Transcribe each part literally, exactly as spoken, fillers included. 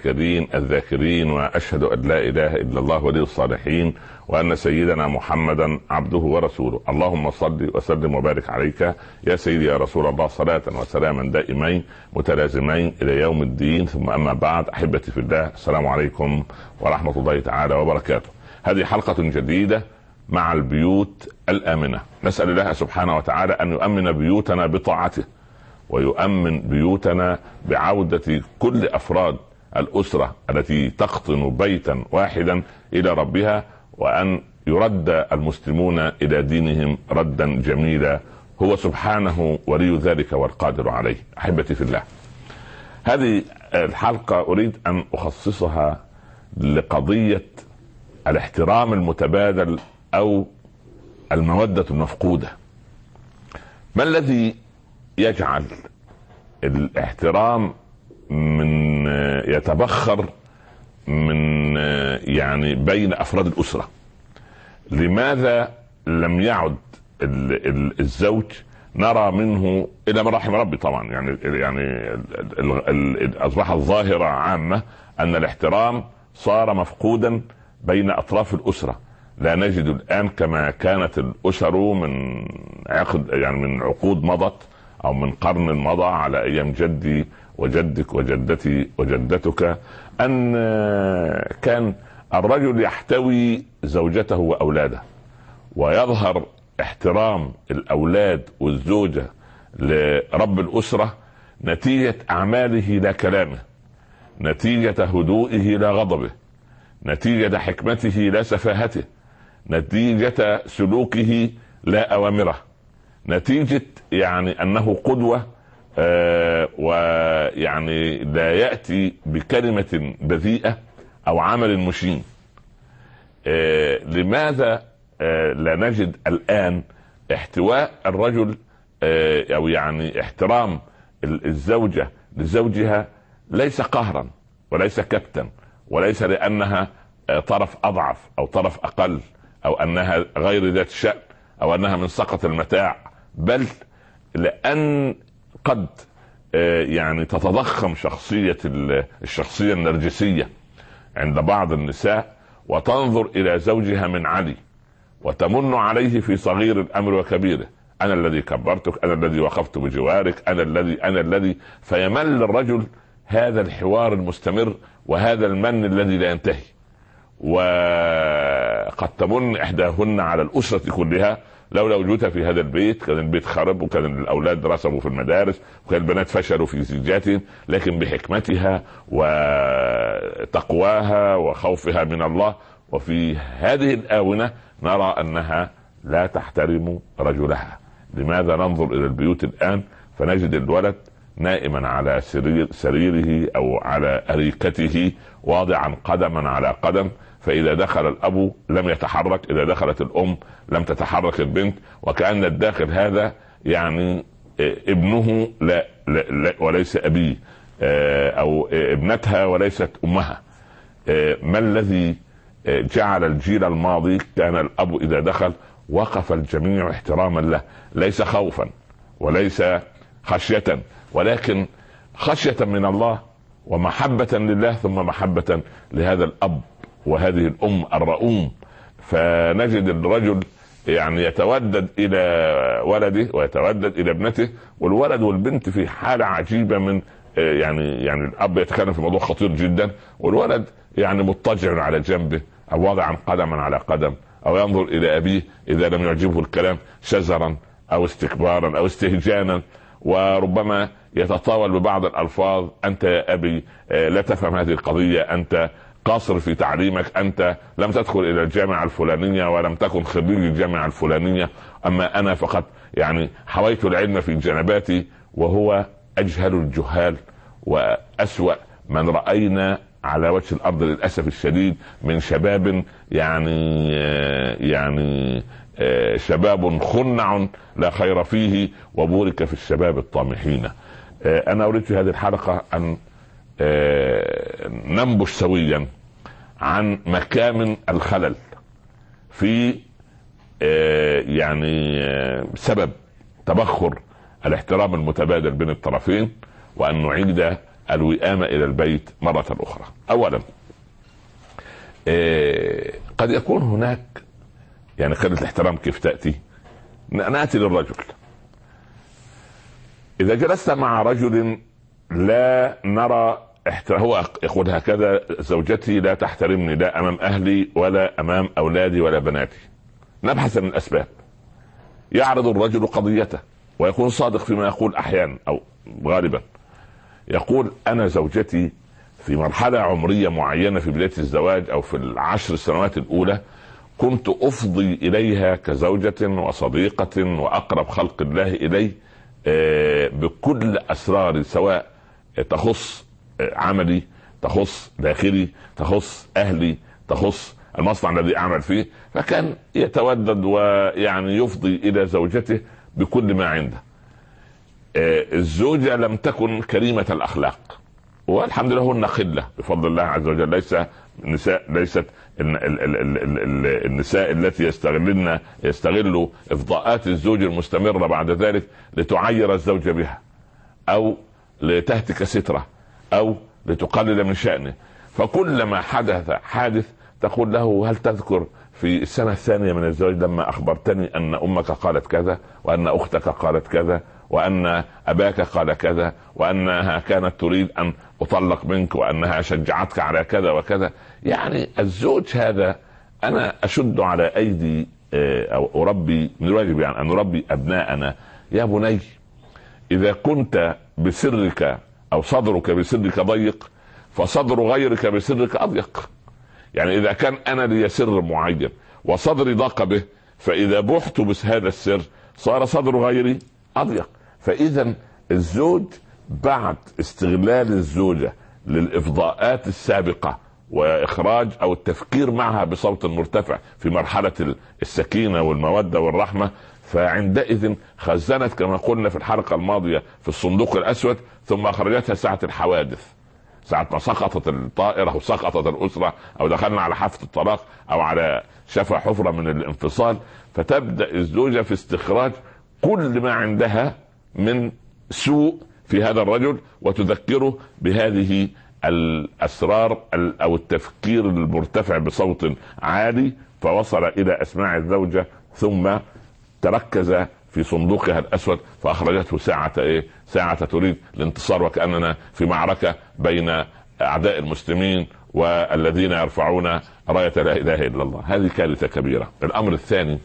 المتذكرين الذاكرين، وأشهد أن لا إله إلا الله ولي الصالحين، وأن سيدنا محمدا عبده ورسوله. اللهم صل وسلم وبارك عليك يا سيدي يا رسول الله، صلاة وسلاما دائمين متلازمين إلى يوم الدين. ثم أما بعد، أحبتي في الله، السلام عليكم ورحمة الله تعالى وبركاته. هذه حلقة جديدة مع البيوت الآمنة. نسأل الله سبحانه وتعالى أن يؤمن بيوتنا بطاعته، ويؤمن بيوتنا بعودة كل أفراد الأسرة التي تقطن بيتا واحدا إلى ربها، وأن يرد المسلمون إلى دينهم ردا جميلا، هو سبحانه ولي ذلك والقادر عليه. أحبتي في الله، هذه الحلقة أريد أن أخصصها لقضية الاحترام المتبادل أو المودة المفقودة. ما الذي يجعل الاحترام من يتبخر من يعني بين أفراد الأسرة؟ لماذا لم يعد الزوج نرى منه إلى من رحم ربي طبعا، يعني يعني أصبحت ظاهرة عامة أن الاحترام صار مفقودا بين أطراف الأسرة. لا نجد الآن كما كانت الأسر من عقد يعني من عقود مضت أو من قرن مضى على أيام جدي وجدك وجدتي وجدتك، أن كان الرجل يحتوي زوجته وأولاده، ويظهر احترام الأولاد والزوجة لرب الأسرة نتيجة أعماله لا كلامه، نتيجة هدوئه لا غضبه، نتيجة حكمته لا سفاهته، نتيجة سلوكه لا أوامره، نتيجة يعني أنه قدوة، آه ويعني لا يأتي بكلمة بذيئة أو عمل مشين. آه لماذا آه لا نجد الآن احتواء الرجل آه أو يعني احترام الزوجة لزوجها ليس قهرا وليس كبتا، وليس لأنها آه طرف أضعف أو طرف أقل أو أنها غير ذات شأن أو أنها من سقط المتاع، بل لأن قد يعني تتضخم شخصية الشخصية النرجسية عند بعض النساء، وتنظر إلى زوجها من علي وتمن عليه في صغير الأمر وكبيره. أنا الذي كبرتك، أنا الذي وقفت بجوارك، أنا الذي أنا الذي فيمل الرجل هذا الحوار المستمر وهذا المن الذي لا ينتهي. وقد تمن إحداهن على الأسرة كلها، لولا وجودها في هذا البيت كان البيت خرب، وكان الأولاد رسبوا في المدارس، وكان البنات فشلوا في زيجاتهم، لكن بحكمتها وتقواها وخوفها من الله. وفي هذه الآونة نرى أنها لا تحترم رجلها. لماذا ننظر إلى البيوت الآن فنجد الولد نائما على سرير سريره أو على أريكته واضعا قدما على قدم، فإذا دخل الأب لم يتحرك، إذا دخلت الأم لم تتحرك البنت، وكأن الداخل هذا يعني ابنه لا, لا, لا وليس أبيه، أو ابنتها وليست أمها. ما الذي جعل الجيل الماضي كان الأب إذا دخل وقف الجميع احتراما له، ليس خوفا وليس خشية، ولكن خشية من الله ومحبة لله، ثم محبة لهذا الأب وهذه الأم الرؤوم. فنجد الرجل يعني يتودد إلى ولده ويتودد إلى ابنته، والولد والبنت في حالة عجيبة من يعني يعني الأب يتكلم في موضوع خطير جدا، والولد يعني مضطجع على جنبه أو واضعا قدما على قدم، أو ينظر إلى أبيه إذا لم يعجبه الكلام شزرا أو استكبارا أو استهجانا، وربما يتطاول ببعض الألفاظ: أنت يا أبي لا تفهم هذه القضية، أنت قاصر في تعليمك، أنت لم تدخل إلى الجامعة الفلانية ولم تكن خريج الجامعة الفلانية، أما أنا فقط يعني حويت العلم في جنباتي. وهو أجهل الجهال وأسوأ من رأينا على وجه الأرض للأسف الشديد من شباب يعني يعني شباب خنع لا خير فيه، وبورك في الشباب الطامحين. أنا أريد في هذه الحلقة أن ننبش سويا عن مكامن الخلل في يعني سبب تبخر الاحترام المتبادل بين الطرفين، وأن نعيد الوئام الى البيت مرة اخرى. اولا إيه قد يكون هناك يعني قلة الاحترام كيف تأتي؟ نأتي للرجل، إذا جلست مع رجل لا نرى احترام، هو يقول هكذا زوجتي لا تحترمني لا أمام أهلي ولا أمام أولادي ولا بناتي، نبحث عن الأسباب. يعرض الرجل قضيته ويكون صادق فيما يقول أحيانا أو غالبا، يقول أنا زوجتي في مرحلة عمرية معينة في بداية الزواج أو في العشر السنوات الأولى كنت أفضي إليها كزوجة وصديقة وأقرب خلق الله إلي بكل أسرار، سواء تخص عملي، تخص داخلي، تخص أهلي، تخص المصنع الذي أعمل فيه. فكان يتودد ويعني يفضي إلى زوجته بكل ما عنده. الزوجة لم تكن كريمة الأخلاق، والحمد لله هن قلة بفضل الله عز وجل. ليس نساء ليست النساء التي يستغلن يستغلوا إفضاءات الزوج المستمرة بعد ذلك لتعير الزوج بها أو لتهتك ستره أو لتقلل من شأنه. فكلما حدث حادث تقول له هل تذكر في السنة الثانية من الزواج لما أخبرتني أن أمك قالت كذا وأن أختك قالت كذا وأن أباك قال كذا وأنها كانت تريد أن أطلق منك وأنها شجعتك على كذا وكذا. يعني الزوج هذا أنا أشد على أيدي أو أربي، من الواجب يعني أن نربي أبناءنا. يا بني إذا كنت بسرك أو صدرك بسرك ضيق فصدر غيرك بسرك أضيق. يعني إذا كان أنا لي سر معين وصدري ضاق به، فإذا بحت بهذا السر صار صدر غيري أضيق. فإذا الزوج بعد استغلال الزوجة للإفضاءات السابقة وإخراج أو التفكير معها بصوت مرتفع في مرحلة السكينة والمودة والرحمة، فعندئذ خزنت كما قلنا في الحلقة الماضية في الصندوق الأسود ثم أخرجتها ساعة الحوادث، ساعة ما سقطت الطائرة أو سقطت الأسرة أو دخلنا على حافة الطلاق أو على شفا حفرة من الانفصال. فتبدأ الزوجة في استخراج كل ما عندها من سوء في هذا الرجل وتذكره بهذه الأسرار أو التفكير المرتفع بصوت عالي، فوصل إلى أسماع الزوجة ثم تركز في صندوقها الأسود فأخرجته ساعة إيه؟ ساعة تريد الانتصار، وكأننا في معركة بين أعداء المسلمين والذين يرفعون راية لا إله إلا الله. هذه كارثة كبيرة. الأمر الثاني،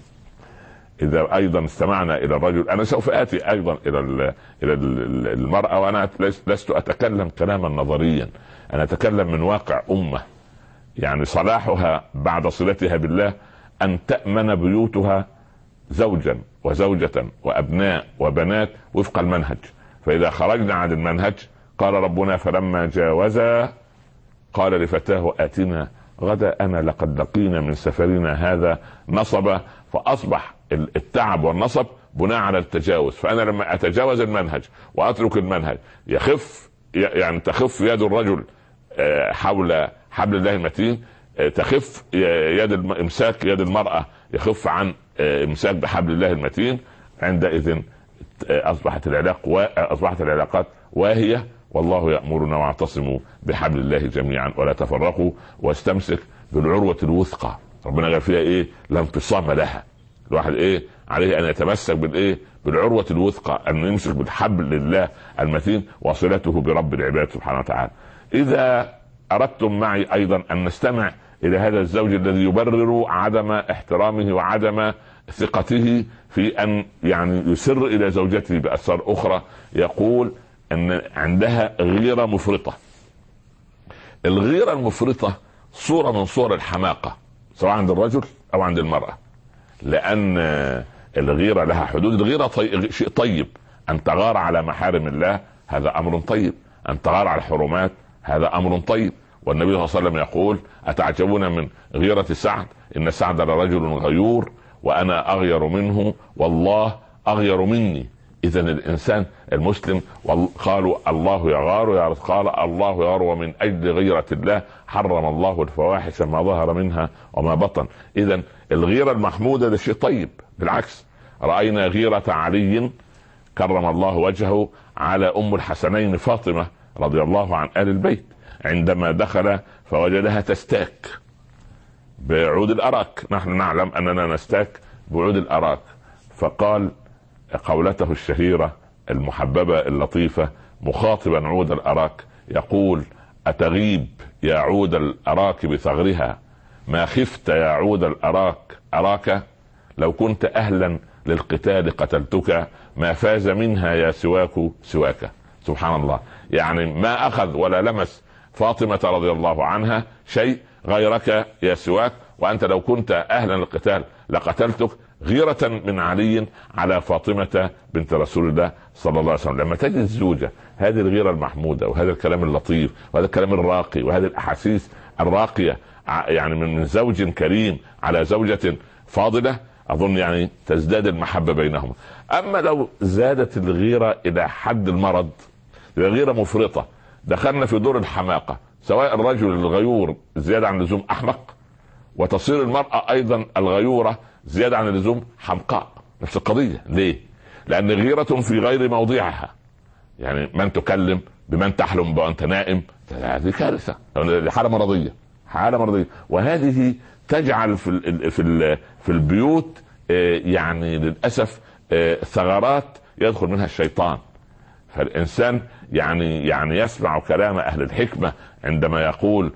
إذا أيضا استمعنا إلى الرجل، أنا سوف آتي أيضا إلى إلى المرأة، وأنا لست أتكلم كلاما نظريا، أنا أتكلم من واقع أمة. يعني صلاحها بعد صلتها بالله أن تأمن بيوتها زوجا وزوجة وأبناء وبنات وفق المنهج. فإذا خرجنا عن المنهج قال ربنا فلما جاوزا قال لفتاه آتنا غدا أنا لقد لقينا من سفرنا هذا نصبا. فأصبح التعب والنصب بناء على التجاوز. فأنا لما أتجاوز المنهج وأترك المنهج يخف، يعني تخف يد الرجل حول حبل الله المتين، تخف يد الامساك يد المرأة يخف عن امساك بحبل الله المتين. عندئذ أصبحت العلاق أصبحت العلاقات واهية. والله يأمرنا واعتصموا بحبل الله جميعا ولا تفرقوا واستمسك بالعروة الوثقى. ربنا قال فيها ايه؟ لا انفصام لها. الواحد ايه عليه ان يتمسك بالايه؟ بالعروة الوثقى، ان يمسك بالحبل الله المتين وصلته برب العباد سبحانه وتعالى. اذا اردتم معي ايضا ان نستمع الى هذا الزوج الذي يبرر عدم احترامه وعدم ثقته في ان يعني يسر الى زوجته باسرار اخرى، يقول ان عندها غيرة مفرطة. الغيرة المفرطة صورة من صور الحماقة سواء عند الرجل او عند المرأة، لان الغيرة لها حدود. الغيرة طي... شيء طيب، ان تغار على محارم الله هذا امر طيب، ان تغار على الحرمات هذا امر طيب. والنبي صلى الله عليه وسلم يقول أتعجبون من غيرة سعد؟ إن سعد لرجل غيور وأنا أغير منه والله أغير مني. إذن الإنسان المسلم قالوا الله يغار يا قال الله يغار، ومن أجل غيرة الله حرم الله الفواحش ما ظهر منها وما بطن. إذن الغيرة المحمودة ده شيء طيب، بالعكس رأينا غيرة علي كرم الله وجهه على أم الحسنين فاطمة رضي الله عن آل البيت عندما دخل فوجدها تستاك بعود الأراك. نحن نعلم أننا نستاك بعود الأراك، فقال قولته الشهيرة المحببة اللطيفة مخاطبا عود الأراك يقول: أتغيب يا عود الأراك بثغرها، ما خفت يا عود الأراك أراك، لو كنت أهلا للقتال قتلتك، ما فاز منها يا سواك سواك. سبحان الله، يعني ما أخذ ولا لمس فاطمة رضي الله عنها شيء غيرك يا سواك، وأنت لو كنت أهلا للقتال لقتلتك، غيرة من علي على فاطمة بنت رسول الله صلى الله عليه وسلم. لما تجد الزوجة هذه الغيرة المحمودة وهذا الكلام اللطيف وهذا الكلام الراقي وهذه الأحاسيس الراقية يعني من زوج كريم على زوجة فاضلة، أظن يعني تزداد المحبة بينهم. أما لو زادت الغيرة إلى حد المرض، الغيرة مفرطة، دخلنا في دور الحماقة، سواء الرجل الغيور زيادة عن اللزوم أحمق، وتصير المرأة أيضا الغيورة زيادة عن اللزوم حمقاء. نفس القضية. ليه؟ لأن غيرة في غير موضعها، يعني من تكلم بمن تحلم وأنت نائم، هذه كارثة، حالة مرضية، حالة مرضية. وهذه تجعل في ال في ال في البيوت يعني للأسف ثغرات يدخل منها الشيطان. فالإنسان يعني يعني يسمع كلام أهل الحكمة عندما يقول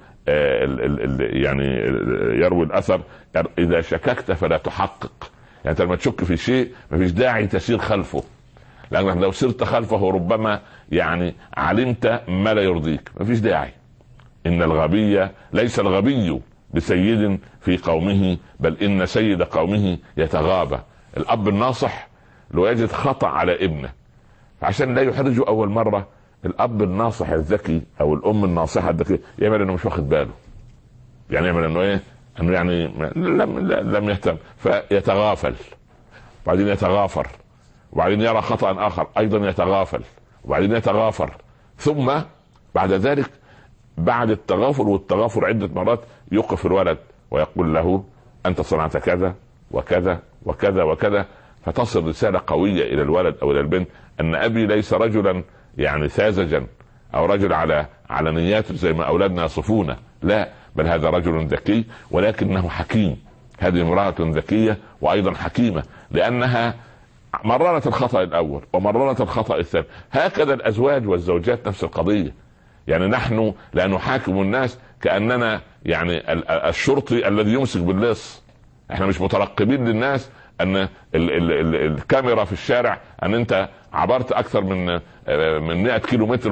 ال ال يعني يروي الأثر: إذا شككت فلا تحقق. يعني لما تشك في شيء ما فيش داعي تسير خلفه، لأنك لو سرت خلفه ربما يعني علمت ما لا يرضيك، ما فيش داعي. إن الغبي ليس الغبي بسيد في قومه، بل إن سيد قومه يتغابى. الأب الناصح لو يجد خطأ على ابنه، عشان لا يحرجه أول مرة، الأب الناصح الذكي أو الأم الناصحة الذكية يعمل إنه مش واخد باله، يعني يعمل إنه إيه، إنه يعني لم لم يهتم، فيتغافل، وبعدين يتغافر، وبعدين يرى خطأ آخر أيضا يتغافل، وبعدين يتغافر، ثم بعد ذلك بعد التغافل والتغافر عدة مرات يوقف الولد ويقول له: أنت صنعت كذا وكذا وكذا وكذا. فتصل رسالة قوية إلى الولد أو إلى البنت أن أبي ليس رجلا يعني ساذجا أو رجل على على نياته زي ما أولادنا يصفونه، لا، بل هذا رجل ذكي ولكنه حكيم. هذه امرأة ذكية وأيضا حكيمة، لأنها مررت الخطأ الأول ومررت الخطأ الثاني. هكذا الأزواج والزوجات نفس القضية. يعني نحن لا نحاكم الناس كأننا يعني الشرطي الذي يمسك باللص. احنا مش مترقبين للناس ان ال ال ال الكاميرا في الشارع ان انت عبرت اكثر من من مئة كيلو متر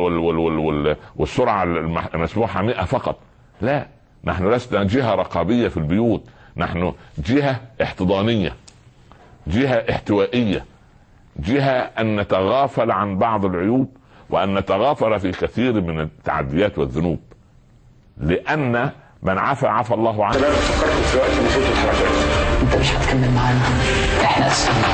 والسرعة المسموحة مئة فقط. لا، نحن لسنا جهة رقابية في البيوت، نحن جهة احتضانية، جهة احتوائية، جهة ان نتغافل عن بعض العيوب وأن نتغافر في كثير من التعديات والذنوب، لأن من عفى عفى الله عنه. أنت مش هتكمل معانا، إحنا أسفلنا.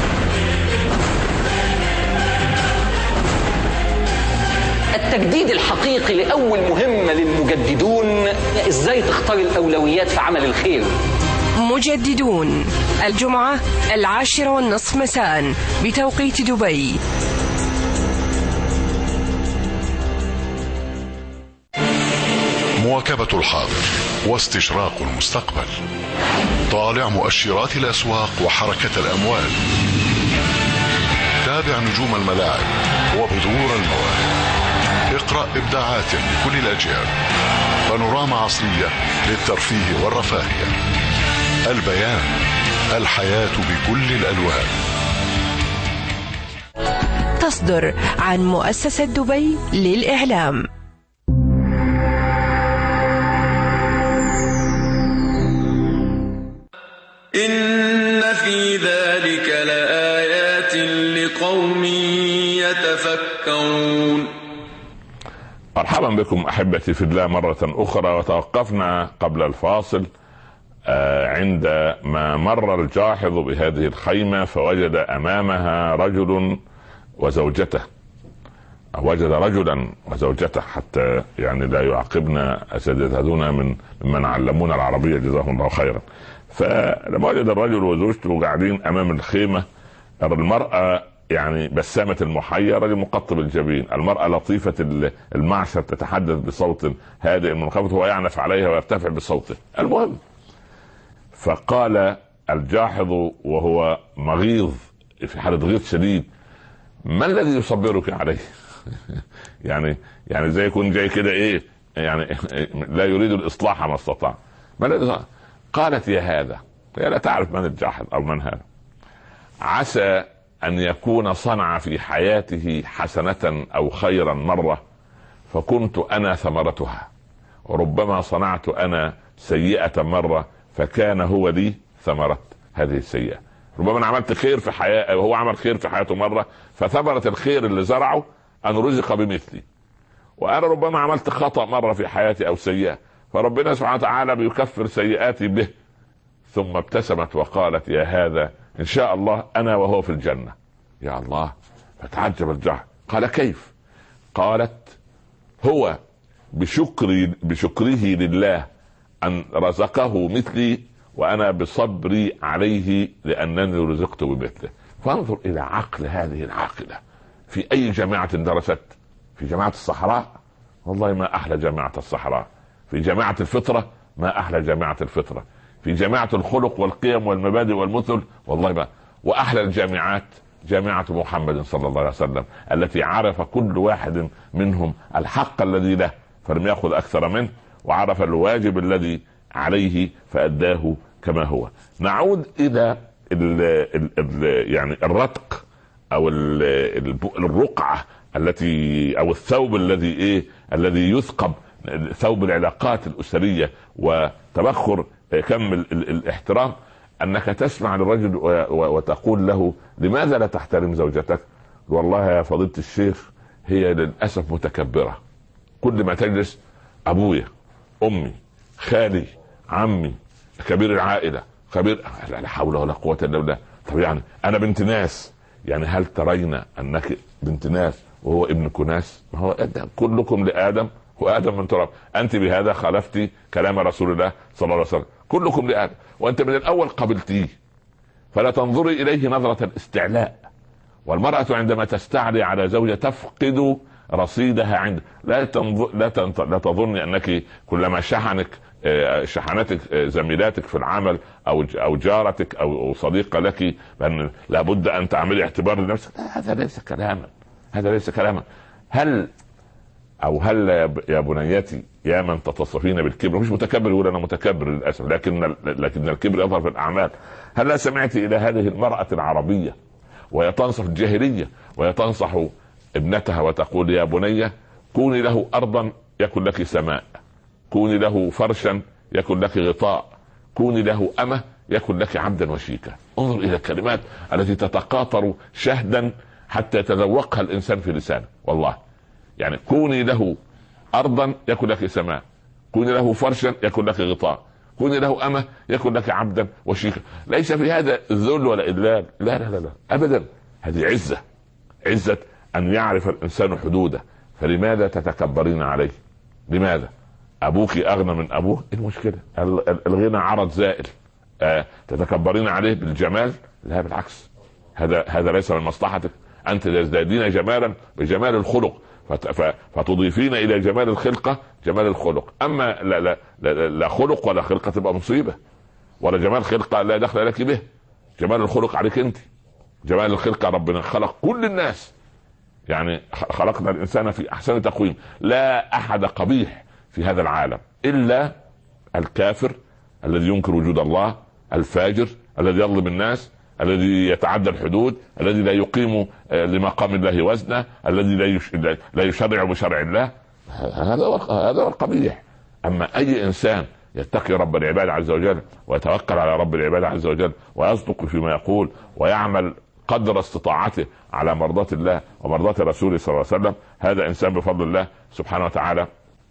التجديد الحقيقي لأول مهمة للمجددون: إزاي تختار الأولويات في عمل الخير. مجددون الجمعة العاشرة والنصف مساء بتوقيت دبي. مواكبة الحاضر واستشراق المستقبل، طالع مؤشرات الأسواق وحركة الأموال، تابع نجوم الملاعب وبذور المواهب، اقرأ إبداعات لكل الأجيال، بانوراما عصرية للترفيه والرفاهية، البيان، الحياة بكل الألوان. تصدر عن مؤسسة دبي للإعلام. إن في ذلك لآيات لقوم يتفكرون. مرحبا بكم أحبتي في الله مرة أخرى. وتوقفنا قبل الفاصل عندما مر الجاحظ بهذه الخيمة فوجد أمامها رجل وزوجته، وجد رجلا وزوجته، حتى يعني لا يعاقبنا أساتذتنا من ممن علمونا العربية جزاهم الله خيرا. فلما وجد الرجل وزوجته قاعدين أمام الخيمة، المرأة يعني بسامة المحيا رجل مقطب الجبين، المرأة لطيفة المعشر تتحدث بصوت هادئ منخفض، هو يعنف عليها ويرتفع بصوته. المهم، فقال الجاحظ وهو مغيظ في حالة غيظ شديد: ما الذي يصبرك عليه؟ يعني يعني زي يكون جاي كده ايه يعني لا يريد الاصلاح ما استطاع. ما الذي؟ قالت: يا هذا، هي لا تعرف من الجاحظ او من هذا، عسى ان يكون صنع في حياته حسنة او خيرا مرة فكنت انا ثمرتها، وربما صنعت انا سيئة مرة فكان هو لي ثمرة هذه السيئة. ربما انا عملت خير في حياة، وهو عمل خير في حياته مرة، فثمرة الخير اللي زرعه ان رزق بمثلي، وانا ربما عملت خطأ مرة في حياتي او سيئة، فربنا سبحانه وتعالى بيكفر سيئاتي به. ثم ابتسمت وقالت: يا هذا ان شاء الله انا وهو في الجنة. يا الله! فتعجب الجاحظ، قال: كيف؟ قالت: هو بشكري بشكره لله ان رزقه مثلي، وانا بصبري عليه لانني رزقت بمثله. فانظر الى عقل هذه العاقلة. في اي جامعة درست؟ في جامعة الصحراء؟ والله ما احلى جامعة الصحراء. في جامعة الفطرة؟ ما احلى جامعة الفطرة. في جامعة الخلق والقيم والمبادئ والمثل؟ والله ما. واحلى الجامعات جامعة محمد صلى الله عليه وسلم، التي عرف كل واحد منهم الحق الذي له فلم يأخذ اكثر منه، وعرف الواجب الذي عليه فأداه كما هو. نعود الى ال ال ال يعني الرتق او ال الرقعة التي او الثوب الذي ايه الذي يثقب، ثوب العلاقات الاسرية وتبخر كم الاحترام. انك تسمع للرجل وتقول له: لماذا لا تحترم زوجتك؟ والله يا فضيلة الشيخ هي للأسف متكبرة، كل ما تجلس ابويا، امي، خالي، عمي، كبير العائلة، خبير، لا حول ولا قوة الا بالله. طب يعني انا بنت ناس، يعني هل ترين انك بنت ناس وهو ابن كناس؟ ما هو كلكم لآدم وآدم من تراب. أنت بهذا خالفتي كلام رسول الله صلى الله عليه وسلم، كلكم لآدم، وأنت من الأول قبلتيه، فلا تنظري إليه نظرة الاستعلاء. والمرأة عندما تستعلي على زوجها تفقد رصيدها عند لا تنظر لا, تنظر لا تظني أنك كلما شحنك شحنتك زميلاتك في العمل او او جارتك او صديقه لك بان لابد ان تعملي اعتبار لنفسك. لا، هذا ليس كلاما، هذا ليس كلاما. هل او هل يا بنيتي يا من تتصفين بالكبر، مش متكبر يقول انا متكبر للاسف، لكن لكن الكبر يظهر في الاعمال. هل لا سمعت الى هذه المراه العربيه وهي تنصح الجاهليه وهي تنصح ابنتها وتقول: يا بنيه كوني له ارضا يكن لك سماء، كوني له فرشا يكن لك غطاء، كوني له أمة يكن لك عبدا وشيكا. انظر إلى الكلمات التي تتقاطر شهدا حتى يتذوقها الإنسان في لسانه. والله يعني كوني له أرضا يكن لك سماء، كوني له فرشا يكن لك غطاء، كوني له أمة يكن لك عبدا وشيكا. ليس في هذا الذل ولا إذلال، لا لا لا, لا. أبدا. هذه عزة، عزة أن يعرف الإنسان حدوده. فلماذا تتكبرين عليه؟ لماذا؟ أبوك أغنى من أبوه، إيه المشكلة؟ الغنى عرض زائل. آه تتكبرين عليه بالجمال؟ لا بالعكس، هذا هذا ليس من مصلحتك. أنت تزدادين جمالا بجمال الخلق، فتضيفين إلى جمال الخلقة جمال الخلق. أما لا, لا, لا, لا خلق ولا خلقة تبقى مصيبة، ولا جمال خلقة لا دخل لك به. جمال الخلق عليك أنت، جمال الخلقة ربنا خلق كل الناس، يعني خلقنا الإنسان في أحسن تقويم. لا أحد قبيح في هذا العالم إلا الكافر الذي ينكر وجود الله، الفاجر الذي يظلم الناس، الذي يتعدى الحدود، الذي لا يقيم لمقام الله وزنه، الذي لا يشرع بشرع الله. هذا هذا القبيح. أما أي إنسان يتقي رب العباد عز وجل ويتوكل على رب العباد عز وجل ويصدق فيما يقول ويعمل قدر استطاعته على مرضاة الله ومرضاة رسوله صلى الله عليه وسلم، هذا إنسان بفضل الله سبحانه وتعالى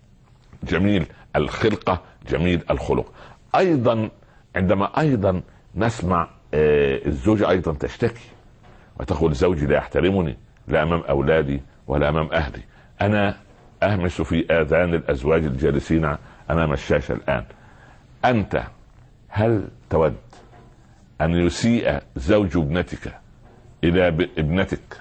جميل الخلقة جميل الخلق. أيضا عندما أيضا نسمع الزوجة أيضا تشتكي وتقول: زوجي لا يحترمني لا أمام أولادي ولا أمام أهلي، أنا أهمس في آذان الأزواج الجالسين أمام الشاشة الآن. أنت هل تود أن يسيء زوج ابنتك الى ابنتك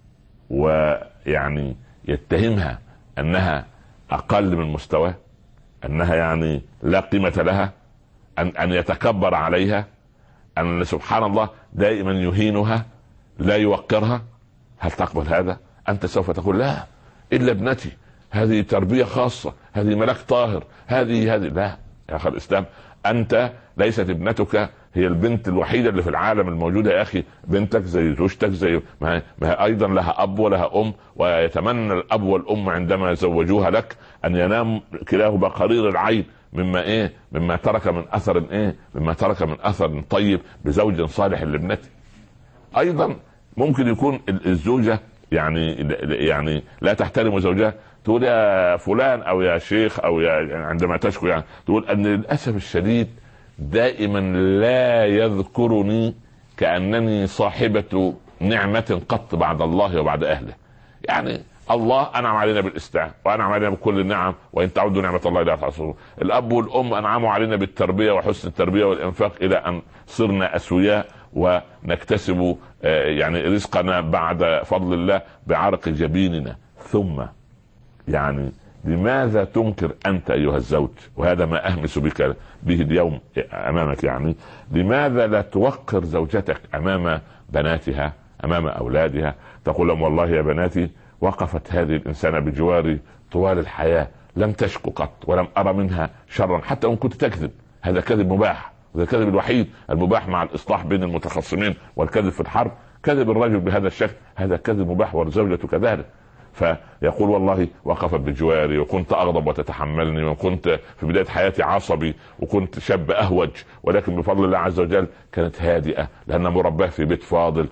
ويعني يتهمها انها اقل من مستواه، انها يعني لا قيمة لها، ان ان يتكبر عليها، ان سبحان الله دائما يهينها لا يوقرها، هل تقبل هذا؟ انت سوف تقول لا الا ابنتي، هذه تربية خاصة، هذه ملاك طاهر، هذه هذه لا يا اخي الاسلام، انت ليست ابنتك هي البنت الوحيدة اللي في العالم الموجودة يا اخي، بنتك زي زوجتك، زي ما هي ايضا لها اب ولها ام، ويتمنى الاب والام عندما زوجوها لك ان ينام كلاهما قرير العين مما ايه مما ترك من اثر ايه مما ترك من اثر طيب بزوج صالح لابنته. ايضا ممكن يكون الزوجة يعني يعني لا تحترم زوجها، تقول يا فلان او يا شيخ او يا عندما تشكو يعني تقول ان للاسف الشديد دائما لا يذكرني كأنني صاحبة نعمة قط بعد الله وبعد اهله. يعني الله انعم علينا بالاسلام وانعم علينا بكل النعم، وان تعودوا نعمة الله لا تحصوها. الاب والام انعموا علينا بالتربية وحسن التربية والانفاق الى ان صرنا اسوياء ونكتسب يعني رزقنا بعد فضل الله بعرق جبيننا. ثم يعني لماذا تنكر انت ايها الزوج، وهذا ما اهمس بك به اليوم امامك، يعني لماذا لا توقر زوجتك امام بناتها امام اولادها، تقول لهم والله يا بناتي وقفت هذه الانسانة بجواري طوال الحياة لم تشكو قط ولم ارى منها شرا، حتى ان كنت تكذب، هذا كذب مباح، وهذا الكذب الوحيد المباح مع الاصلاح بين المتخاصمين، والكذب في الحرب، كذب الرجل بهذا الشكل هذا كذب مباح والزوجة كذلك. فيقول والله وقفت بجواري وكنت اغضب وتتحملني، وكنت في بداية حياتي عصبي وكنت شاب اهوج، ولكن بفضل الله عز وجل كانت هادئة لأنها مرباه في بيت فاضل،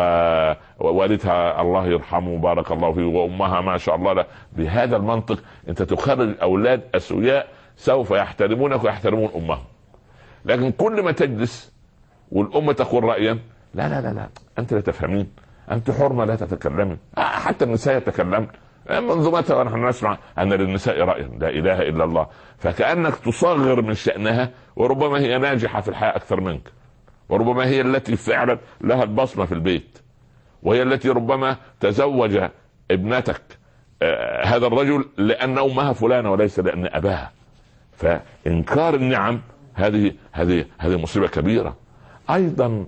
ووالدها الله يرحمه بارك الله فيه وامها ما شاء الله لا. بهذا المنطق انت تخرج اولاد اسوياء سوف يحترمونك ويحترمون امهم. لكن كل ما تجلس والام تقول رأيا لا لا لا لا انت لا تفهمين، انت حرمة لا تتكلمين، حتى النساء يتكلمن، منذ متى ونحن نسمع ان للنساء رأي؟ لا اله الا الله. فكأنك تصغر من شأنها، وربما هي ناجحة في الحياة اكثر منك، وربما هي التي فعلا لها البصمة في البيت، وهي التي ربما تزوج ابنتك آه هذا الرجل لان امها فلانة وليس لان اباها. فانكار النعم هذه هذه هذه مصيبة كبيرة. ايضا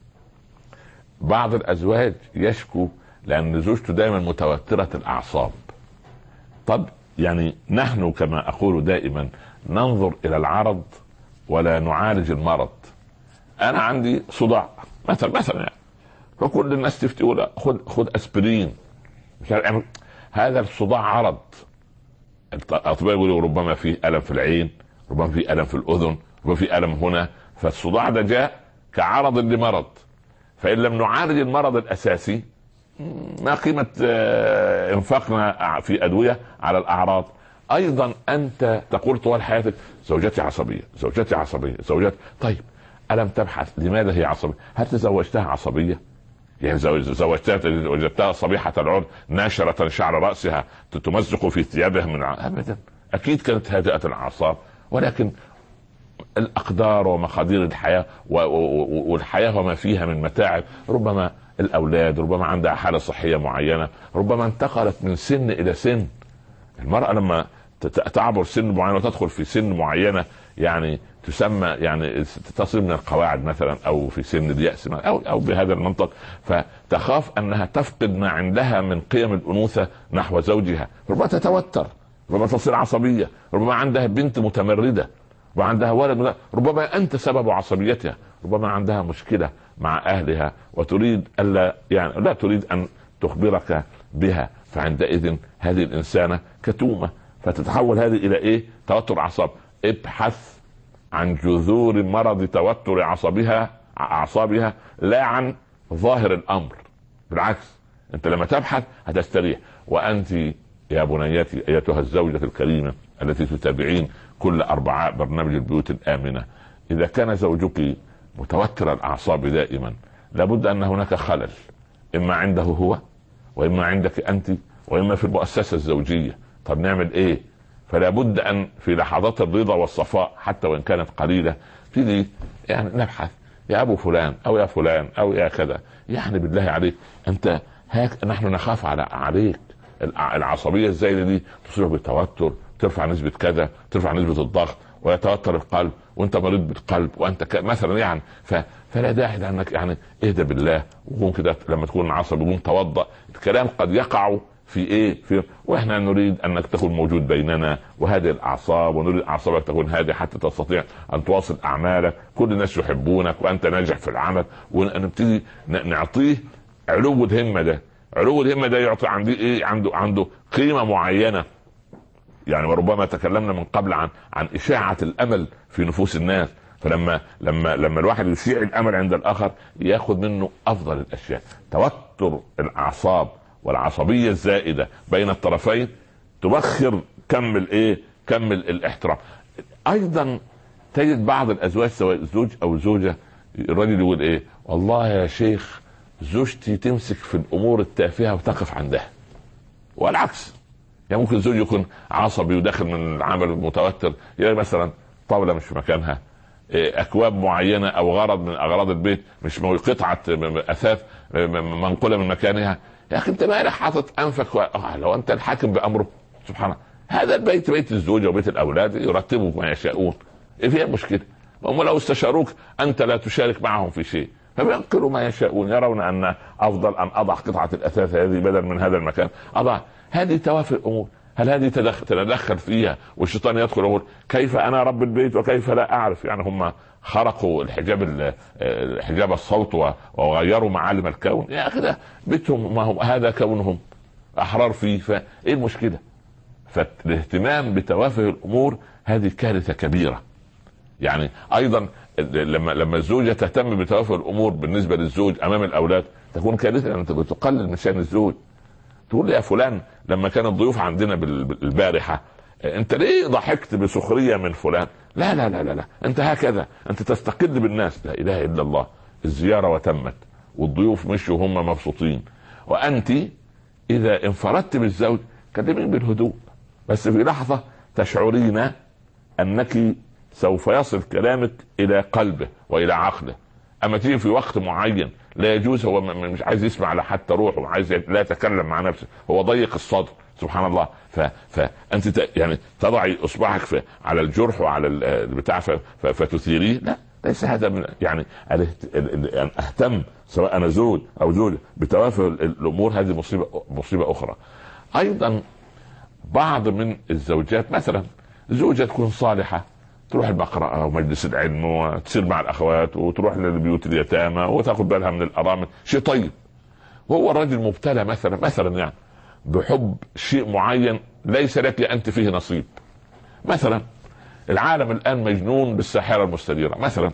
بعض الازواج يشكو لان زوجته دائما متوترة الاعصاب. طب يعني نحن كما اقول دائما ننظر الى العرض ولا نعالج المرض. انا عندي صداع مثلا مثلا يعني، فكل الناس تفتي ولا خذ خذ اسبرين، يعني هذا الصداع عرض. الاطباء يقولوا ربما فيه الم في العين، ربما فيه الم في الاذن، ربما فيه الم هنا. فالصداع ده جاء كعرض لمرض، فإن لم نعالج المرض الأساسي ما قيمة انفاقنا في أدوية على الأعراض. أيضا أنت تقول طوال حياتك زوجتي عصبية زوجتي عصبية زوجتي، طيب ألم تبحث لماذا هي عصبية؟ هل تزوجتها عصبية؟ يعني زوجتها وجدتها صبيحة العرض ناشرة شعر رأسها تمزق في ثيابها من ع... أبدا، أكيد كانت هادئة الأعصاب، ولكن الأقدار ومقادير الحياة والحياة وما فيها من متاعب، ربما الأولاد، ربما عندها حالة صحية معينة، ربما انتقلت من سن إلى سن. المرأة لما تعبر سن معين وتدخل في سن معينة يعني تسمى يعني تصل من القواعد مثلا، أو في سن اليأس أو, أو بهذا المنطق، فتخاف أنها تفقد ما عندها من قيم الأنوثة نحو زوجها، ربما تتوتر، ربما تصير عصبية، ربما عندها بنت متمردة وعندها ولد، ربما أنت سبب عصبيتها، ربما عندها مشكلة مع أهلها وتريد ألا يعني لا تريد أن تخبرك بها، فعندئذ هذه الإنسانة كتومة، فتتحول هذه إلى إيه؟ توتر أعصاب. ابحث عن جذور مرض توتر عصبها أعصابها لا عن ظاهر الأمر، بالعكس أنت لما تبحث هتستريح. وأنت يا بنيتي أيتها الزوجة الكريمة التي تتابعين كل أربعاء برنامج البيوت الآمنة، إذا كان زوجك متوتر الأعصاب دائما لابد أن هناك خلل، إما عنده هو وإما عندك أنت وإما في المؤسسة الزوجية. طب نعمل إيه؟ فلا بد أن في لحظات الرضا والصفاء حتى وإن كانت قليلة تيجي يعني نبحث يا ابو فلان او يا فلان او يا كذا، يعني بالله عليك انت هيك نحن نخاف على عليك. العصبيه الزايده دي تصيبك بالتوتر، ترفع نسبه كذا، ترفع نسبه الضغط، ويتوتر القلب وانت مريض بالقلب وانت ك... مثلا يعني ف... فلا داعي لانك يعني اهدى بالله، وقوم كده لما تكون عصبي قوم توضأ. الكلام قد يقع في ايه في واحنا نريد انك تكون موجود بيننا وهذه الاعصاب، ونريد اعصابك تكون هادئه حتى تستطيع ان تواصل اعمالك، كل الناس يحبونك وانت ناجح في العمل، ونبتدي نعطيه علو الهمه. ده علو الهمه ده يعطي عنده ايه؟ عنده عنده قيمه معينه. يعني وربما تكلمنا من قبل عن عن اشاعه الامل في نفوس الناس، فلما لما لما الواحد يشيع الامل عند الاخر ياخذ منه افضل الاشياء. توتر الاعصاب والعصبيه الزائده بين الطرفين تبخر كم الايه؟ كم الاحترام. ايضا تجد بعض الازواج سواء زوج او زوجه، الرجل يقول ايه؟ والله يا شيخ زوجتي تمسك في الامور التافهه وتقف عندها، والعكس. يعني ممكن زوج يكون عصبي وداخل من العمل متوتر، يعني مثلا طاوله مش في مكانها، اكواب معينه او غرض من اغراض البيت مش قطعه اثاث منقوله من مكانها، يا اخي انت مالك حاطط انفك و... آه لو انت الحاكم بامره سبحانه. هذا البيت بيت الزوجه وبيت الاولاد يرتبوا ما يشاءون، ايه فيها المشكله؟ هم لو استشاروك انت لا تشارك معهم في شيء، فبينقلوا ما يشاءون، يرون ان افضل ان اضع قطعه الاثاث هذه بدل من هذا المكان اضع. هذه توافي الامور. هل هذه تتدخل فيها والشيطان يدخل يقول كيف انا رب البيت وكيف لا اعرف؟ يعني هم خرقوا الحجاب الحجاب الصوت وغيروا معالم الكون. يا اخي ده بيتهم، ما هم هذا كونهم احرار فيه، فايه المشكله؟ فالاهتمام بتوافه الامور هذه كارثه كبيره. يعني ايضا لما لما الزوجه تهتم بتوافه الامور بالنسبه للزوج امام الاولاد تكون كارثه، انت بتقلل من شان الزوج. تقول يا فلان لما كان الضيوف عندنا بالبارحه انت ليه ضحكت بسخريه من فلان؟ لا لا لا لا, لا. انت هكذا انت تستقل بالناس. لا اله الا الله. الزياره وتمت والضيوف مشوا وهم مبسوطين، وانت اذا انفردت بالزوج كلمين بالهدوء، بس في لحظه تشعرين انك سوف يصل كلامك الى قلبه والى عقله. اما تيجي في وقت معين لا يجوز، هو مش عايز يسمع لحتى روحه، عايز لا يتكلم مع نفسه، هو ضيق الصدر سبحان الله. ف... فانت يعني تضعي اصبعك في... على الجرح وعلى البتاع ف... ف... فتثيريه. لا ليس هذا من يعني ان اهتم سواء انا زوج او زوجه بتوافه الامور، هذه مصيبه مصيبه اخرى. ايضا بعض من الزوجات مثلا زوجة تكون صالحه تروح المقرأة ومجلس العلم وتصير مع الأخوات وتروح للبيوت اليتامى وتأخذ بالها من الأرامل، شيء طيب. وهو الرجل مبتلى مثلا مثلا يعني بحب شيء معين ليس لك أنت فيه نصيب. مثلا العالم الآن مجنون بالساحرة المستديرة مثلا،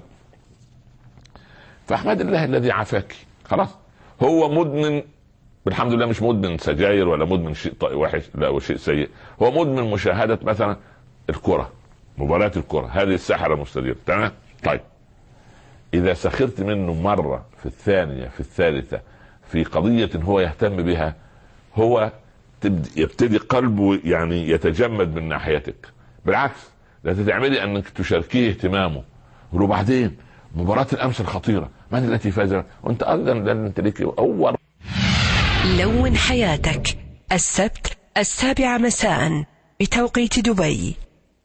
فأحمد الله الذي عافاك خلاص. هو مدمن بالحمد لله، مش مدمن سجاير ولا مدمن شيء وحش لا وشيء سيء، هو مدمن مشاهدة مثلا الكرة، مباراة الكرة، هذه الساحرة المستديرة. تمام طيب، إذا سخرت منه مرة في الثانية في الثالثة في قضية هو يهتم بها، هو يبتدي قلبه يعني يتجمد من ناحيتك. بالعكس لا تعملي أنك تشاركيه اهتمامه. ولو بعدين مباراة الأمس الخطيرة من التي فاز؟ وأنت أيضا لن أنت لك أول. لون حياتك السبت السابعة مساء بتوقيت دبي.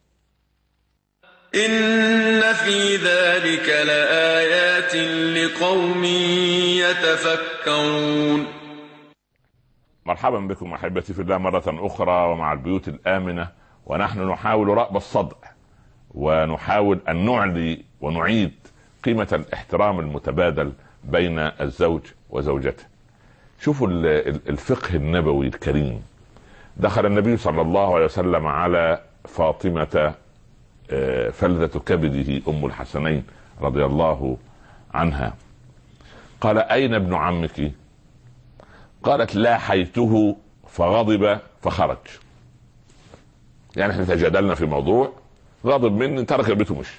إن في ذلك لآيات لقوم يتفكرون. مرحبا بكم أحبتي في الله مرة أخرى ومع البيوت الآمنة، ونحن نحاول رأب الصدع ونحاول أن نعلي ونعيد قيمة الاحترام المتبادل بين الزوج وزوجته. شوفوا الفقه النبوي الكريم. دخل النبي صلى الله عليه وسلم على فاطمة فلذة كبده أم الحسنين رضي الله عنها، قال أين ابن عمك؟ قالت لا حيته فغضب فخرج. يعني احنا تجادلنا في موضوع، غضب مني ترك البيت ومشي.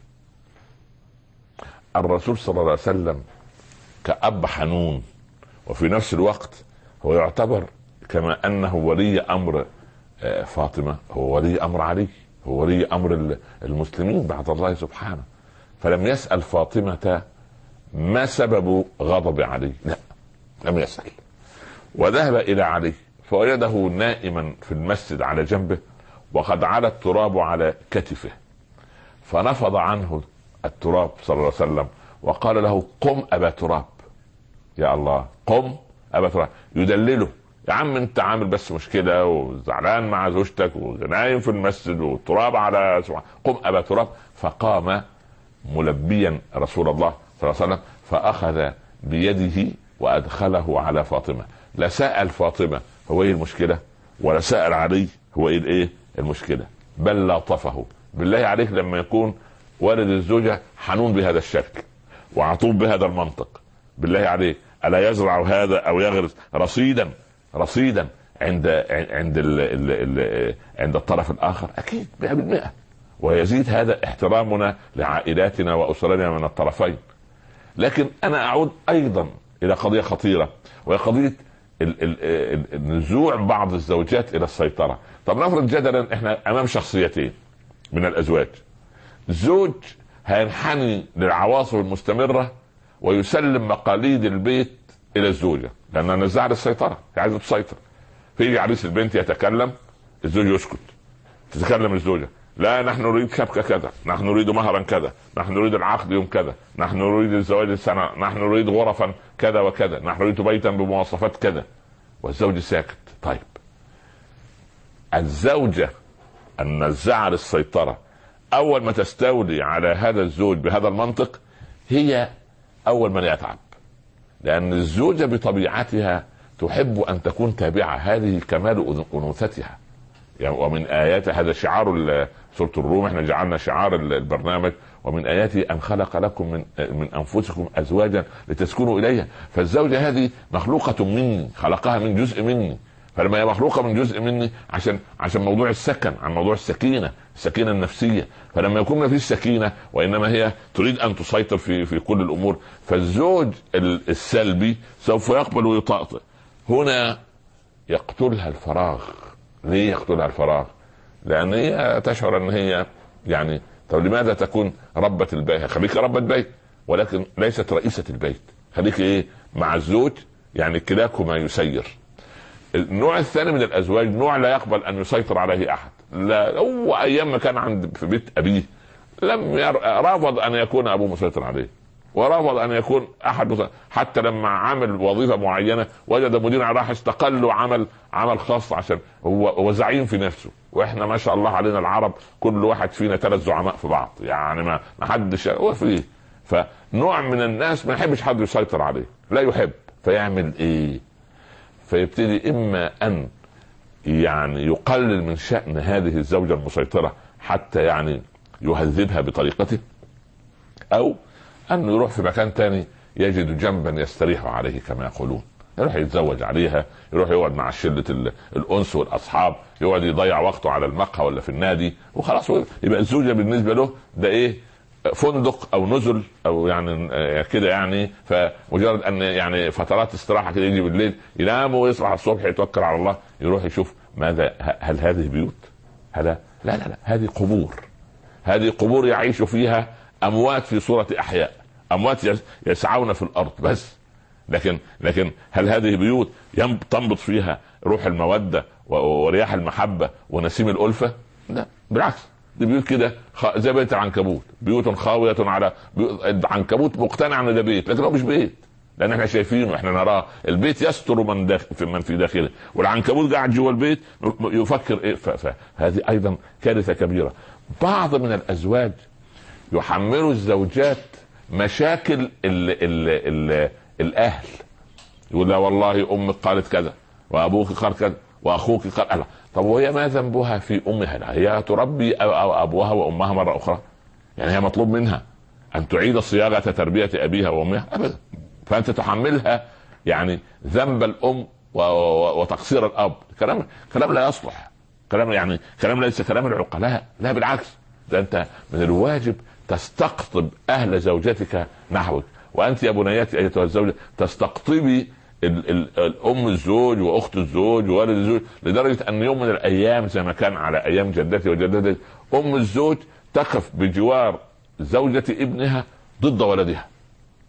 الرسول صلى الله عليه وسلم كأب حنون وفي نفس الوقت هو يعتبر كما أنه ولي أمر فاطمة هو ولي أمر علي، هو ولي أمر المسلمين بعد الله سبحانه. فلم يسأل فاطمة ما سبب غضب علي؟ لا، لم يسأل. وذهب إلى علي فوجده نائما في المسجد على جنبه وقد علا التراب على كتفه، فنفض عنه التراب صلى الله عليه وسلم وقال له قم أبا تراب. يا الله، قم أبا تراب، يدلله. يا عم انت عامل بس مشكلة وزعلان مع زوجتك ونايم في المسجد والتراب على سبحان. قم أبا تراب. فقام ملبيا رسول الله صلى الله عليه وسلم فأخذ بيده وأدخله على فاطمة. لا سأل فاطمة هو ايه المشكلة، ولا سأل علي هو ايه الايه المشكلة، بل لاطفه. بالله عليك لما يكون والد الزوجة حنون بهذا الشكل وعطوب بهذا المنطق، بالله عليك ألا يزرع هذا أو يغرس رصيدا رصيدا عند عند ال ال ال عند الطرف الآخر؟ أكيد مئة بالمئة. ويزيد هذا احترامنا لعائلاتنا وأسرنا من الطرفين. لكن أنا أعود أيضا إلى قضية خطيرة، وهي قضية نزوع بعض الزوجات إلى السيطرة. طب نفرض جدلا إحنا أمام شخصيتين من الأزواج، زوج هينحني للعواصف المستمرة ويسلم مقاليد البيت إلى الزوجة لأنها نزعت السيطرة، عايزة تسيطر. في عريس البنت يتكلم، الزوج يسكت. تتكلم الزوجة، لا نحن نريد شبكة كذا، نحن نريد مهرا كذا، نحن نريد العقد يوم كذا، نحن نريد الزواج السنة، نحن نريد غرفا كذا وكذا، نحن نريد بيتا بمواصفات كذا، والزوج ساكت. طيب الزوجة النزاعة للسيطرة أول ما تستولي على هذا الزوج بهذا المنطق هي أول من يتعب، لأن الزوجة بطبيعتها تحب أن تكون تابعة، هذه كمال أنوثتها. يعني ومن آيات هذا شعار سورة الروم، احنا جعلنا شعار البرنامج ومن آياته أن خلق لكم من من أنفسكم أزواجا لتسكنوا إليها. فالزوجة هذه مخلوقة مني، خلقها من جزء مني، فلما هي مخلوقة من جزء مني عشان عشان موضوع السكن، عن موضوع السكينة، السكينة النفسية. فلما يكون ما فيش سكينة وإنما هي تريد أن تسيطر في في كل الأمور، فالزوج السلبي سوف يقبل ويطاطئ. هنا يقتلها الفراغ. ليه يقتلها الفراغ؟ لأن هي تشعر أن هي يعني طب لماذا تكون ربة البيت؟ خليك ربة بيت ولكن ليست رئيسة البيت. خليك إيه مع الزوج، يعني كلاكما يسير. النوع الثاني من الأزواج نوع لا يقبل أن يسيطر عليه أحد. لا، هو أيام ما كان عند في بيت أبيه لم ير... رافض أن يكون أبوه مسيطر عليه، ورافض أن يكون أحد مسيطر. حتى لما عمل وظيفة معينة وجد مدير راح استقل وعمل عمل خاص عشان هو هو زعيم في نفسه. وإحنا ما شاء الله علينا العرب كل واحد فينا ثلاث زعماء في بعض، يعني ما ما حدش هو فيه. فنوع من الناس ما يحبش حد يسيطر عليه، لا يحب، فيعمل إيه؟ فيبتدي إما أن يعني يقلل من شأن هذه الزوجة المسيطرة حتى يعني يهذبها بطريقته، أو أنه يروح في مكان تاني يجد جنبا يستريح عليه كما يقولون، يروح يتزوج عليها، يروح يقعد مع شلة الأنس والأصحاب، يقعد يضيع وقته على المقهى ولا في النادي وخلاص. يبقى الزوجة بالنسبة له ده إيه؟ فندق او نزل او يعني كده، يعني فمجرد ان يعني فترات استراحه كده، يجي بالليل ينام ويصبح الصبح يتوكل على الله، يروح يشوف ماذا هل هذه بيوت؟ هلا لا لا لا، هذه قبور. هذه قبور يعيش فيها اموات في صوره احياء، اموات يسعون في الارض بس. لكن لكن هل هذه بيوت تنبض فيها روح الموده ورياح المحبه ونسيم الالفه؟ لا، بالعكس، دي بيوت كده زي بيت العنكبوت، بيوت خاوية على عنكبوت مقتنع ان ده بيت، لكن هو مش بيت، لان احنا شايفينه، احنا نراه. البيت يستر من داخل في من في داخله، والعنكبوت قاعد جوا البيت يفكر ايه. فهذه ايضا كارثة كبيرة. بعض من الازواج يحملوا الزوجات مشاكل ال ال ال الاهل، يقول لا والله امك قالت كذا وابوك قال كذا واخوك قال الله. طب وهي ما ذنبها في امها؟ لا، هي تربي ابوها وامها مره اخرى، يعني هي مطلوب منها ان تعيد صياغه تربيه ابيها وامها؟ ابدا. فانت تحملها يعني ذنب الام وتقصير الاب. كلام كلام لا يصلح، كلام يعني كلام ليس كلام العقلاء، لا بالعكس، ده انت من الواجب تستقطب اهل زوجتك نحوك. وانت يا بنياتي ايتها الزوجه تستقطبي ال ال الام الزوج واخت الزوج ووالد الزوج، لدرجه ان يوم من الايام زي ما كان على ايام جدتي وجدتي، ام الزوج تقف بجوار زوجة ابنها ضد ولدها.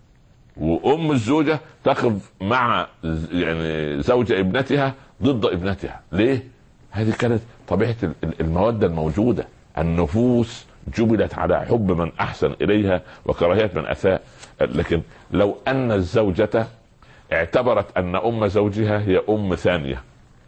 وام الزوجه تقف مع يعني زوج ابنتها ضد ابنتها. ليه؟ هذه كانت طبيعه الموده الموجوده. النفوس جبلت على حب من احسن اليها وكراهيه من اساء. لكن لو ان الزوجه اعتبرت ان ام زوجها هي ام ثانيه،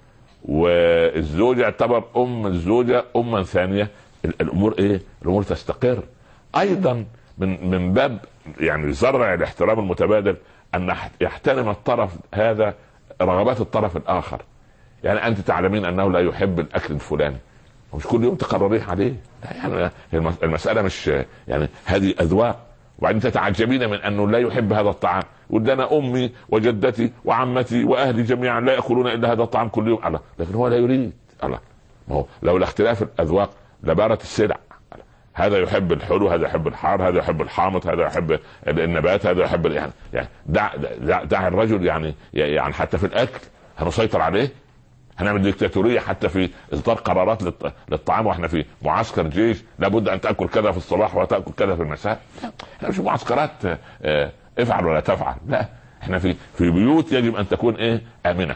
والزوج اعتبر ام الزوجه اما ثانيه، الامور ايه؟ الامور تستقر. ايضا من من باب يعني زرع الاحترام المتبادل ان يحترم الطرف هذا رغبات الطرف الاخر. يعني انت تعلمين انه لا يحب الاكل الفلاني، ومش كل يوم تقرريه عليه. يعني المساله مش يعني هذه اذواق. وبعدين تتعجبين من انه لا يحب هذا الطعام، وده انا امي وجدتي وعمتي واهلي جميعا لا ياكلون الا هذا الطعام كل يوم. الله، لكن هو لا يريد. الله، ما هو لو اختلاف الاذواق لبارت السلع. هذا يحب الحلو، هذا يحب الحار، هذا يحب الحامض، هذا يحب النبات، هذا يحب يعني يعني دع دع, دع الرجل يعني يعني حتى في الاكل هنسيطر عليه. هنعمل ديكتاتوريه حتى في اصدار قرارات للطعام واحنا في معسكر جيش، لابد ان تاكل كذا في الصباح وتاكل كذا في المساء. احنا مش معسكرات اه افعل ولا تفعل، لا، احنا في في بيوت يجب ان تكون ايه؟ امنه.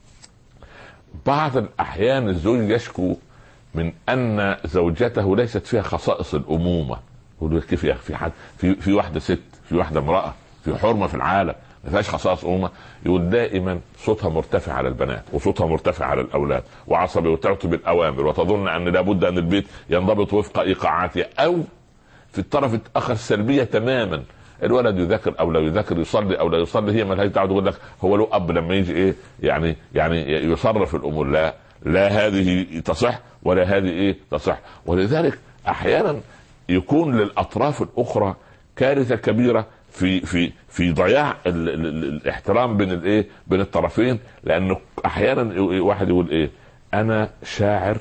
بعض الاحيان الزوج يشكو من ان زوجته ليست فيها خصائص الامومه. يقول كيف يا اخي في حد في في واحده ست، في واحده امراه، في حرمه في العالم ما فيهاش خصائص امومه. يقول دائما صوتها مرتفع على البنات وصوتها مرتفع على الاولاد وعصبي وتعطي بالاوامر وتظن ان لابد ان البيت ينضبط وفق ايقاعاتها، او في الطرف الاخر سلبيه تماما. الولد يذاكر او لا يذاكر، يصلي او لا يصلي، هي ما لهاش دعوه. تقول لك هو له اب لما يجي ايه يعني يعني يصرف الامور. لا لا، هذه تصح ولا هذه ايه تصح. ولذلك احيانا يكون للاطراف الاخرى كارثه كبيره في في في ضياع ال ال ال الاحترام بين الايه بين الطرفين. لانه احيانا واحد يقول ايه؟ انا شاعر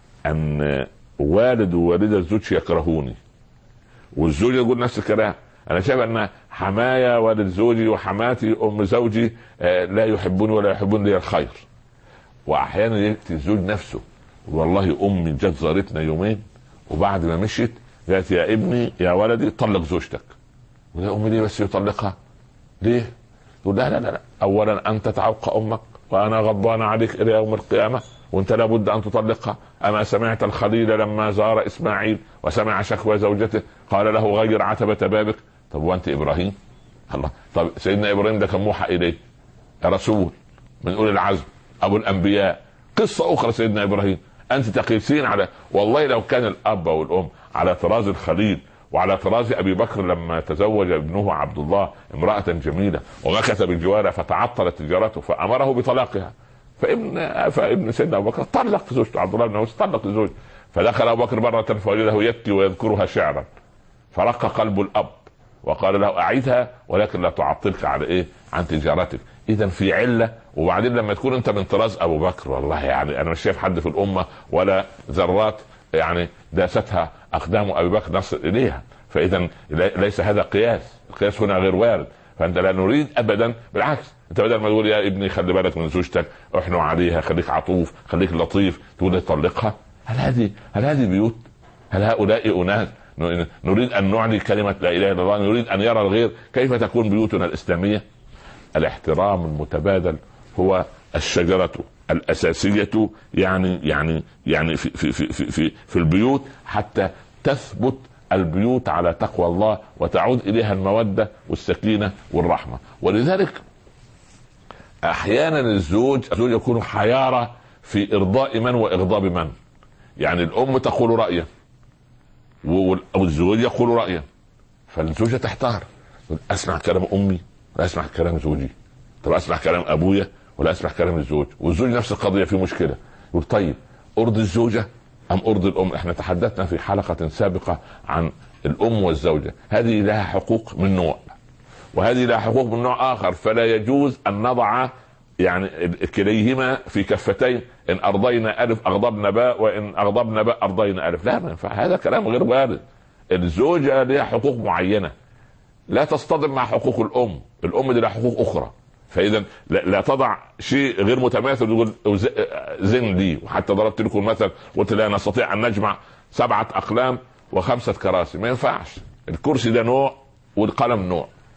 ان والد ووالده الزوج يكرهوني، والزوج يقول نفس الكلام. انا شايف ان حمايا والد زوجي وحماتي ام زوجي لا يحبوني ولا يحبون لي الخير. واحيانا ياتي الزوج نفسه والله امي جت زارتنا يومين وبعد ما مشيت قالت يا ابني يا ولدي طلق زوجتك. ويا امي ليه بس يطلقها؟ ليه؟ يقول لا لا لا، اولا انت تعوق امك وانا غضبان عليك الى يوم القيامه وانت لابد ان تطلقها. اما سمعت الخليل لما زار اسماعيل وسمع شكوى زوجته قال له غير عتبة بابك؟ طب وانت ابراهيم؟ الله، طب سيدنا ابراهيم ده كان موحى اليه، رسول من اولي العزم، ابو الانبياء. قصه اخرى سيدنا ابراهيم. انت تقيسين على والله لو كان الاب والام على طراز الخليل وعلى طراز ابي بكر لما تزوج ابنه عبد الله امراه جميله ومكث بالجوار فتعطلت تجارته فامره بطلاقها، فابن فابن سيدنا ابو بكر طلق زوجته عبد الله بن مسعود، طلق زوجته. فدخل ابو بكر مره فوجده يبكي ويذكرها شعرا، فرق قلب الاب وقال له اعيدها ولكن لا تعطلك على ايه؟ عن تجارتك. اذا في عله. وبعدين لما تكون انت من طراز ابو بكر، والله يعني انا مش شايف حد في الامه ولا ذرات يعني داستها اقدام ابي بكر نصل اليها. فاذا ليس هذا قياس، القياس هنا غير وارد. فانت لا نريد ابدا، بالعكس، انت بدل ما تقول يا ابني خلي بالك من زوجتك، احنوا عليها، خليك عطوف، خليك لطيف، تقول طلقها. هل هذه هل هذه بيوت؟ هل هؤلاء اناس نريد ان نعلي كلمه لا اله الا الله؟ نريد ان يرى الغير كيف تكون بيوتنا الاسلاميه؟ الاحترام المتبادل هو الشجره الاساسيه يعني يعني يعني في في في في في, في البيوت، حتى تثبت البيوت على تقوى الله وتعود اليها الموده والسكينه والرحمه. ولذلك احيانا الزوج الزوج يكون حياره في ارضاء من واغضاب من. يعني الام تقول رايا والزوج يقول رايا، فالزوجه تحتار، اسمع كلام امي ولا اسمع كلام زوجي؟ طب اسمع كلام ابويا ولا اسمع كلام الزوج؟ والزوج نفس القضيه، في مشكله. يقول طيب ارضي الزوجه ام ارضي الام؟ احنا تحدثنا في حلقه سابقه عن الام والزوجه، هذه لها حقوق من نوع وهذه لها حقوق من نوع اخر، فلا يجوز ان نضع يعني كليهما في كفتين، ان ارضينا الف اغضبنا باء وان اغضبنا باء ارضينا الف. لا، ما ينفع، هذا كلام غير وارد. الزوجه لها حقوق معينه لا تصطدم مع حقوق الام، الام دي لها حقوق اخرى. فاذا لا تضع شيء غير متماثل تقول زن لي. وحتى ضربت لكم مثل قلت لا نستطيع ان نجمع سبعه اقلام وخمسه كراسي، ما ينفعش. الكرسي ده نوع والقلم نوع،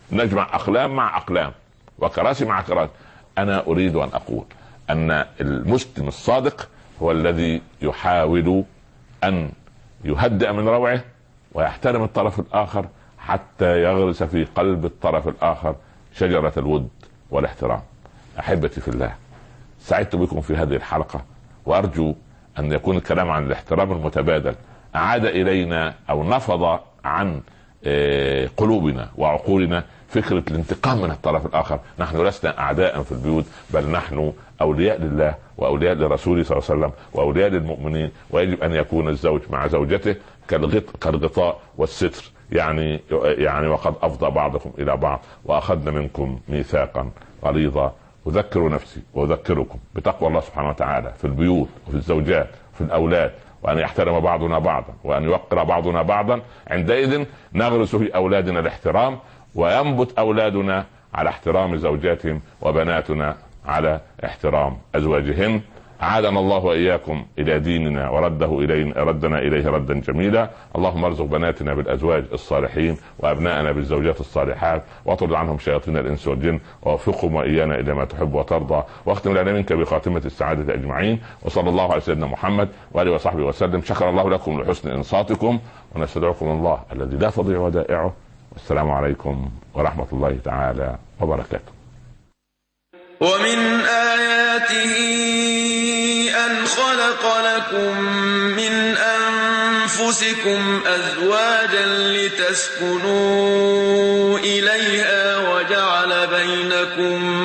نجمع اقلام مع اقلام وكراسي مع كراسي. انا اريد ان اقول ان المسلم الصادق هو الذي يحاول ان يهدئ من روعه ويحترم الطرف الاخر حتى يغرس في قلب الطرف الاخر شجرة الود والاحترام. احبتي في الله، سعدت بكم في هذه الحلقة، وارجو ان يكون الكلام عن الاحترام المتبادل اعاد الينا او نفض عن قلوبنا وعقولنا فكرة الانتقام من الطرف الآخر. نحن لسنا أعداء في البيوت، بل نحن أولياء لله وأولياء لرسوله صلى الله عليه وسلم وأولياء للمؤمنين، ويجب أن يكون الزوج مع زوجته كالغطاء والستر، يعني يعني وقد أفضى بعضكم إلى بعض وأخذنا منكم ميثاقا غليظا. أذكر نفسي وأذكركم بتقوى الله سبحانه وتعالى في البيوت وفي الزوجات وفي الأولاد، وأن يحترم بعضنا بعضا وأن يوقر بعضنا بعضا. عندئذ نغرس في أولادنا الاحترام، وينبت أولادنا على احترام زوجاتهم، وبناتنا على احترام أزواجهن. أعادنا الله وإياكم إلى ديننا ورده إلينا ردنا إليه ردا جميلا. اللهم ارزق بناتنا بالأزواج الصالحين وأبنائنا بالزوجات الصالحات، واطرد عنهم شياطين الإنس والجن، ووفقهم وإيانا إلى ما تحب وترضى، واختم لنا منك بخاتمة السعادة أجمعين. وصلى الله على سيدنا محمد وآله وصحبه وسلم. شكر الله لكم لحسن إنصاتكم، ونستودعكم الله الذي لا تضيع ودائعه. والسلام عليكم ورحمة الله تعالى وبركاته. ومن آياته أن خلق لكم من أنفسكم أزواجا لتسكنوا إليها وجعل بينكم